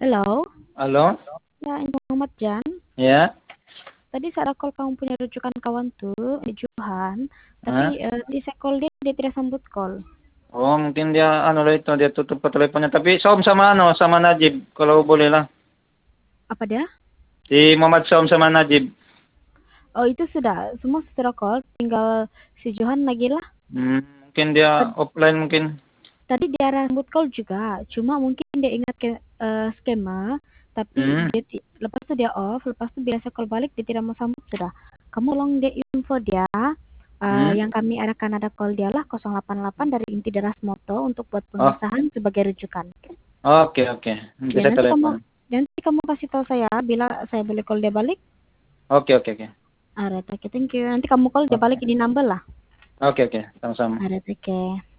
Halo, Halo? ya ini Muhammad Jan. Ya? Tadi saat call kamu punya rujukan kawan tuh di Johan, Hah? tapi di saya call dia tidak sambut call. Oh, mungkin dia lah itu dia tutup ke teleponnya. Tapi Saum sama sama Najib kalau boleh lah. Apa dia? Si Muhammad Saum sama Najib. Oh itu sudah, semua sudah call, tinggal si Johan lagi lah. Mungkin dia Tad- offline mungkin. Tadi dia sambut call juga, cuma mungkin dia ingat ke skema, tapi Hmm. lepas itu dia off, lepas itu biasa call balik dia tidak mau sambut sudah. Kamu tolong dia info dia. Hmm. Yang kami akan ada call dia lah 088 dari Inti Deras Moto untuk buat Oh, pengesahan sebagai rujukan. oke oke. Nanti Ya saya telepon. nanti kamu kasih tahu saya bila saya boleh call dia balik. Oke oke oke. Alright, oke, thank you. Nanti kamu call dia balik Oke ini number lah. oke oke. Sama-sama. Alright, oke.